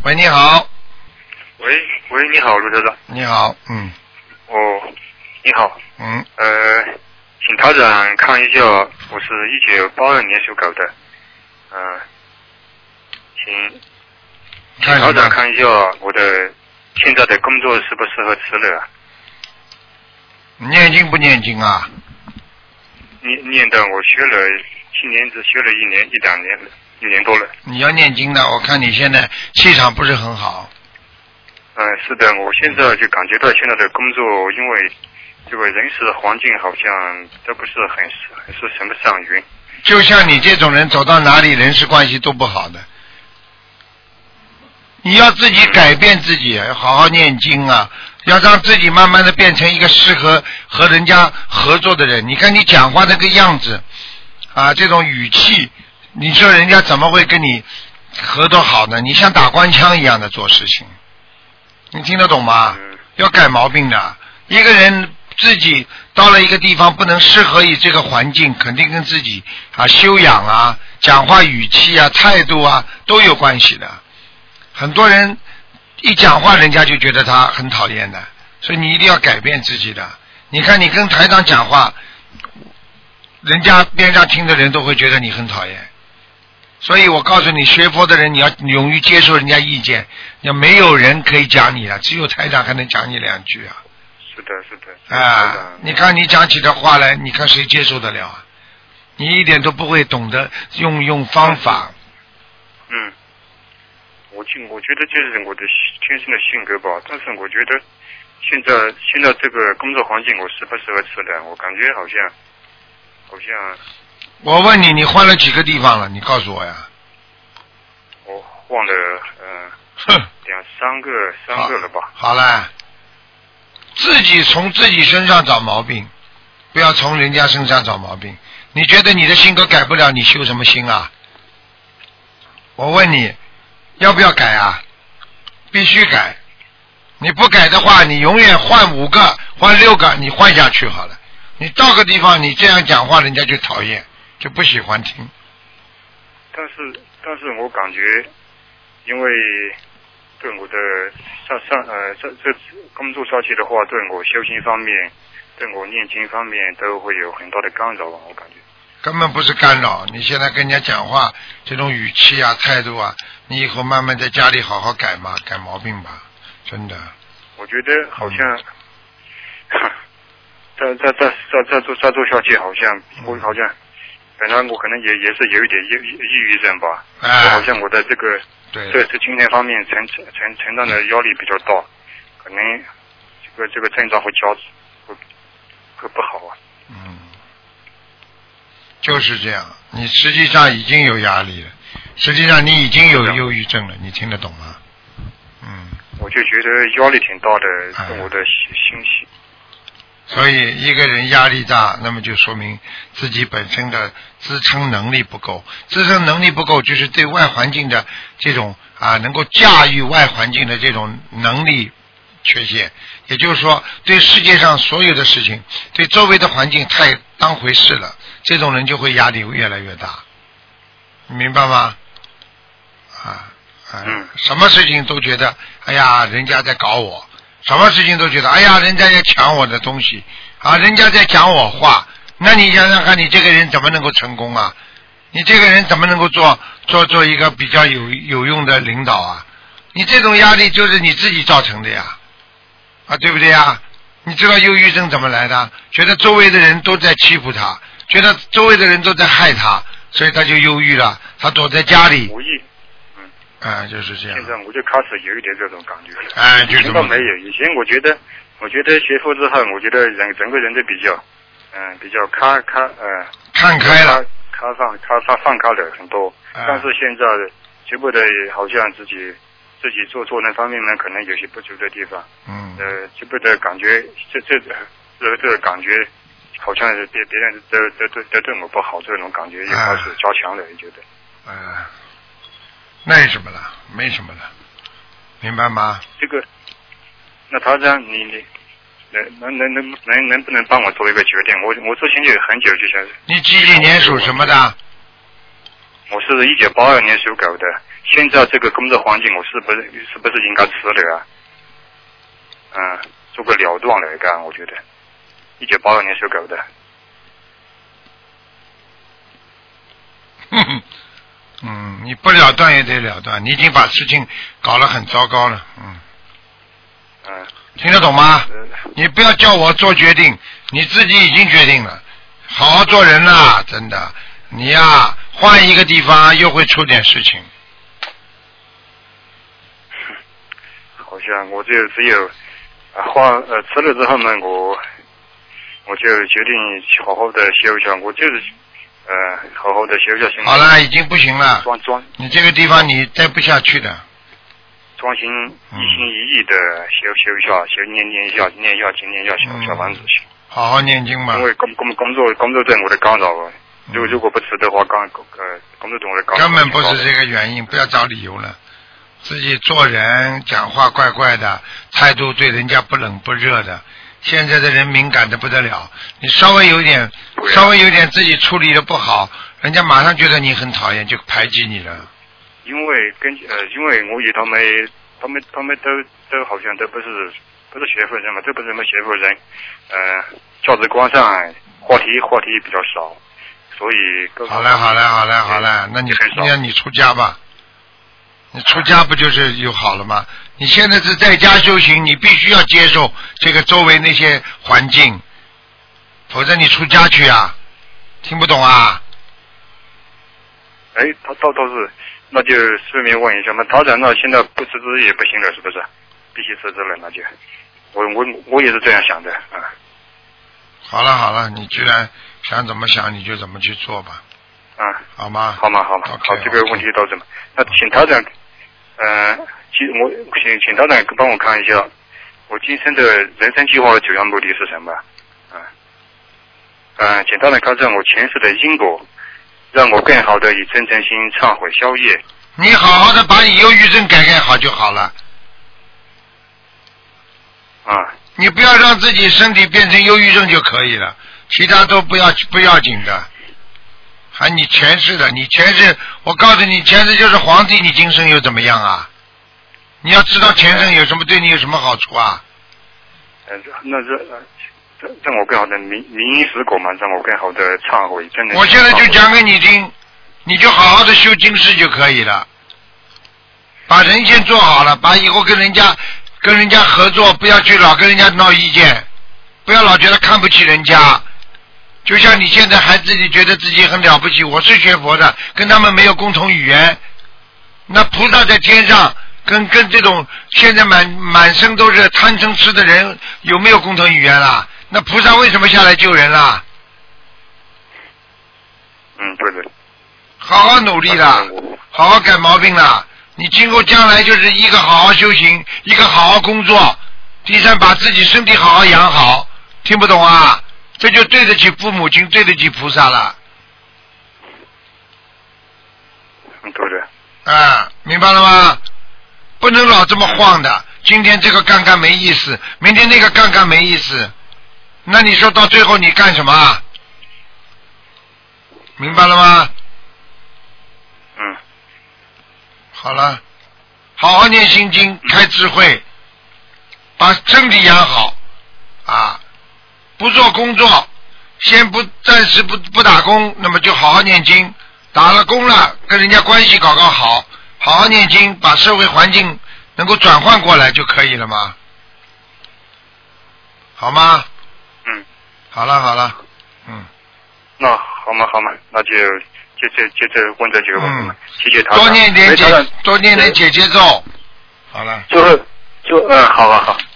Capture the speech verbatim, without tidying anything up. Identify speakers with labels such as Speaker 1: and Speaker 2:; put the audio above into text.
Speaker 1: 喂，你好。
Speaker 2: 喂喂，你好，卢台长。
Speaker 1: 你好，嗯。
Speaker 2: 哦，你好。
Speaker 1: 嗯。
Speaker 2: 呃，请台长看一下，我是一九八二年属狗的，呃，请请台长看一下我的现在的工作适不适合辞了、啊。
Speaker 1: 念经不念经啊？
Speaker 2: 念念的，我学了，今年只学了一年一两年了，一年多了。
Speaker 1: 你要念经的，我看你现在气场不是很好。
Speaker 2: 嗯、呃，是的，我现在就感觉到现在的工作，因为这个人事环境好像都不是很很是升不上云。
Speaker 1: 就像你这种人走到哪里人事关系都不好的，你要自己改变自己，要好好念经啊，要让自己慢慢的变成一个适合和人家合作的人。你看你讲话那个样子啊，这种语气，你说人家怎么会跟你合作好呢？你像打官腔一样的做事情，你听得懂吗？要改毛病的。一个人自己到了一个地方不能适合于这个环境，肯定跟自己啊修养啊、讲话语气啊、态度啊都有关系的。很多人一讲话人家就觉得他很讨厌的，所以你一定要改变自己的。你看你跟台长讲话，人家边上听的人都会觉得你很讨厌。所以我告诉你，学佛的人你要勇于接受人家意见，要没有人可以讲你了，只有台长还能讲你两句啊。
Speaker 2: 是的，是的。
Speaker 1: 啊，你看你讲起的话来，你看谁接受得了啊？你一点都不会懂得用用方法。
Speaker 2: 嗯，我觉我觉得这是我的天生的性格吧，但是我觉得现在现在这个工作环境我适不适合辞的？我感觉好像好像。
Speaker 1: 我问你，你换了几个地方了？你告诉我呀。
Speaker 2: 我换了呃两三个三个了吧。
Speaker 1: 好了，自己从自己身上找毛病，不要从人家身上找毛病。你觉得你的性格改不了，你修什么心啊？我问你，要不要改啊？必须改。你不改的话，你永远换五个、换六个，你换下去好了。你到个地方，你这样讲话，人家就讨厌。就不喜欢听，
Speaker 2: 但是但是我感觉，因为对我的上上呃这这工作下去的话，对我修行方面，对我念经方面都会有很大的干扰，我感觉。
Speaker 1: 根本不是干扰，你现在跟人家讲话这种语气啊、态度啊，你以后慢慢在家里好好改嘛，改毛病吧，真的。
Speaker 2: 我觉得好像，嗯、再再再再再做再做下去，好像我好像。本来我可能也也是有一点抑抑郁症吧，哎、好像我的这个
Speaker 1: 对
Speaker 2: 这这精神方面承承承承担的压力比较大，可能这个这个症状会加会会不好啊。
Speaker 1: 嗯，就是这样，你实际上已经有压力了，实际上你已经有忧郁症了，你听得懂吗？嗯，
Speaker 2: 我就觉得压力挺大的，跟我的心心。
Speaker 1: 所以一个人压力大，那么就说明自己本身的支撑能力不够，支撑能力不够就是对外环境的这种啊能够驾驭外环境的这种能力缺陷，也就是说对世界上所有的事情，对周围的环境太当回事了，这种人就会压力越来越大，你明白吗？啊啊，什么事情都觉得哎呀人家在搞我，什么事情都觉得哎呀人家在抢我的东西啊，人家在讲我话，那你想想看，你这个人怎么能够成功啊？你这个人怎么能够做做做一个比较有有用的领导啊？你这种压力就是你自己造成的呀，啊对不对呀？你知道忧郁症怎么来的？觉得周围的人都在欺负他，觉得周围的人都在害他，所以他就忧郁了，他躲在家里。
Speaker 2: 无意
Speaker 1: 啊，就是这样。
Speaker 2: 现在我就开始有一点这种感觉了。
Speaker 1: 哎，就是
Speaker 2: 这么没有。以前我觉得，我觉得学佛之后，我觉得人整个人都比较，嗯、呃，比较开开呃，
Speaker 1: 看开了，
Speaker 2: 开放开放放开了很多。哎、但是现在全部的好像自己自己做做那方面呢，可能有些不足的地方。
Speaker 1: 嗯。
Speaker 2: 呃，全部的感觉，这这这这个感觉，好像是别别人都都都都对我不好，这种感觉也开始加强了，我觉得。
Speaker 1: 嗯。哎那什么了，没什么了，明白吗？
Speaker 2: 这个，那他这样，你你能能能能能能不能帮我做一个决定？我我之前就很久就想。
Speaker 1: 你几几年属什么的？
Speaker 2: 我是一九八二年属狗的， 现在这个工作环境，我是不是是不是应该辞了啊？嗯，做个了断来干，我觉得。一九八二年属狗的。
Speaker 1: 嗯嗯，你不了断也得了断，你已经把事情搞得很糟糕了，嗯。
Speaker 2: 嗯。
Speaker 1: 听得懂吗？你不要叫我做决定，你自己已经决定了，好好做人啦，真的。你呀、啊，换一个地方又会出点事情。
Speaker 2: 好像我就只有啊换呃辞了之后呢，我我就决定去好好的休一下，我就是呃好好的休一下心。
Speaker 1: 好了，已经不行了。
Speaker 2: 装装。
Speaker 1: 你这个地方你待不下去的。
Speaker 2: 专心一心一意的修修一下，修念念一下，念一下经，念一下小小房子。
Speaker 1: 好好念经吧。
Speaker 2: 因为工工工作工作对我的干扰，如果如果不辞的话，刚呃工作对我的干扰。
Speaker 1: 根本不是这个原因，不要找理由了。自己做人讲话怪怪的，态度对人家不冷不热的。现在的人敏感的不得了，你稍微有点稍微有点自己处理的不好，人家马上觉得你很讨厌，就排挤你了。
Speaker 2: 因为跟呃，因为我与他们，他们他们都都好像都不是不是学佛人嘛，都不是什么学佛人，呃，价值观上话题话题比较少，所以。
Speaker 1: 好了好了好了好了，那你那你出家吧，你出家不就是有好了吗？你现在是在家修行，你必须要接受这个周围那些环境，否则你出家去啊，听不懂啊？
Speaker 2: 哎，他倒倒是。那就顺便问一下嘛，他讲那现在不辞职也不行了，是不是？必须辞职了，那就，我我我也是这样想的啊。
Speaker 1: 好了好了，你既然想怎么想，你就怎么去做吧。
Speaker 2: 啊，
Speaker 1: 好吗？
Speaker 2: 好吗？好吗？
Speaker 1: Okay,
Speaker 2: 好，这个问题到这嘛。那请他长，呃，其我请请他长帮我看一下，我今生的人生计划的主要目的是什么？啊，呃，请他长看看我前世的因果。让我更好的以真诚心忏悔消业。
Speaker 1: 你好好的把你忧郁症改改好就好了。
Speaker 2: 啊。
Speaker 1: 你不要让自己身体变成忧郁症就可以了，其他都不要不要紧的。还你前世的，你前世，我告诉你，前世就是皇帝，你今生又怎么样啊？你要知道前生有什么对你有什么好处啊？
Speaker 2: 呃，那这。让我更好的明明因实果嘛，让我更好的忏悔，真的。
Speaker 1: 我现在就讲给你听，你就好好的修经世就可以了。把人先做好了，把以后跟人家跟人家合作，不要去老跟人家闹意见，不要老觉得看不起人家。就像你现在还自己觉得自己很了不起，我是学佛的，跟他们没有共同语言。那菩萨在天上，跟跟这种现在满满身都是贪嗔痴的人，有没有共同语言啦？那菩萨为什么下来救人啦？
Speaker 2: 嗯，对对。
Speaker 1: 好好努力啦，好好改毛病啦。你今后将来就是一个好好修行，一个好好工作，第三把自己身体好好养好。听不懂啊？这就对得起父母亲，对得起菩萨了。
Speaker 2: 嗯，对的。
Speaker 1: 啊，明白了吗？不能老这么晃的。今天这个干干没意思，明天那个干干没意思。那你说到最后你干什么？明白了吗？
Speaker 2: 嗯。
Speaker 1: 好了，好好念心经，开智慧，把身体养好啊！不做工作，先不暂时不不打工，那么就好好念经。打了工了，跟人家关系搞搞好，好好念经，把社会环境能够转换过来就可以了吗？好吗？
Speaker 2: 嗯。
Speaker 1: 好了好了，嗯。
Speaker 2: 那好嘛好嘛，那就接着接着问这几个问题嘛。嗯、谢谢他。
Speaker 1: 多念点解，多念点解结咒。好了。
Speaker 2: 就是就嗯，好好好。